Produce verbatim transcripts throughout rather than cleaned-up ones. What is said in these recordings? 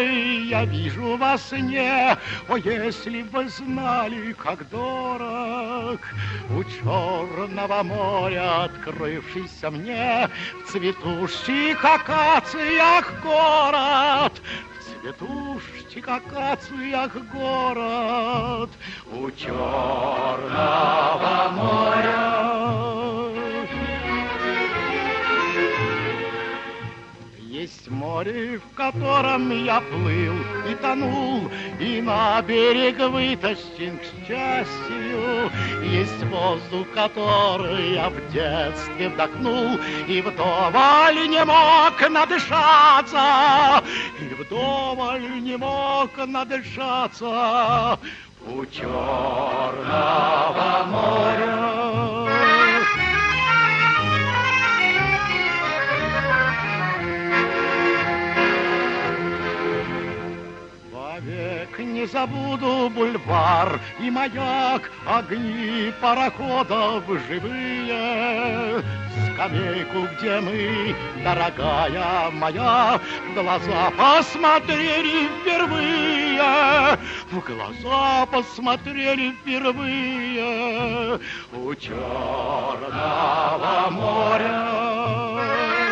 я вижу во сне. О, если бы знали, как дорог у Черного моря открывшийся мне в цветущих акациях город, в цветущих акациях город у Черного моря. Есть море, в котором я плыл и тонул, и на берег вытащен к счастью. Есть воздух, который я в детстве вдохнул, и вдоволь не мог надышаться, и вдоволь не мог надышаться у Черного моря. Век не забуду бульвар и маяк, огни пароходов живые, скамейку, где мы, дорогая моя, в глаза посмотрели впервые, в глаза посмотрели впервые у Черного моря.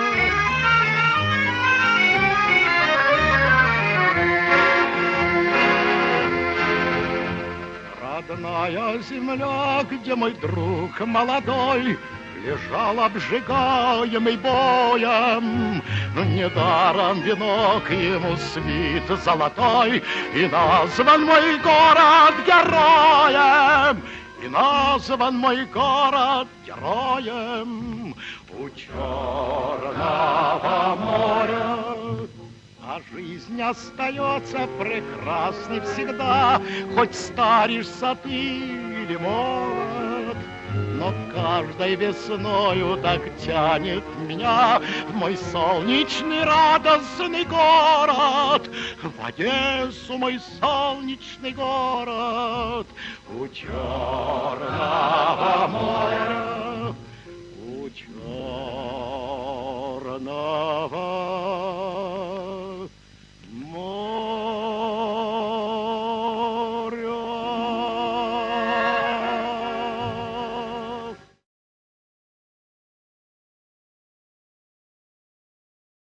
Родная земля, где мой друг молодой лежал обжигаемый боем. Недаром венок ему свит золотой, и назван мой город героем, и назван мой город героем у Черного моря. А жизнь остается прекрасной всегда, хоть старишься ты или молод. Но каждой весною так тянет меня в мой солнечный радостный город, в Одессу, мой солнечный город у Черного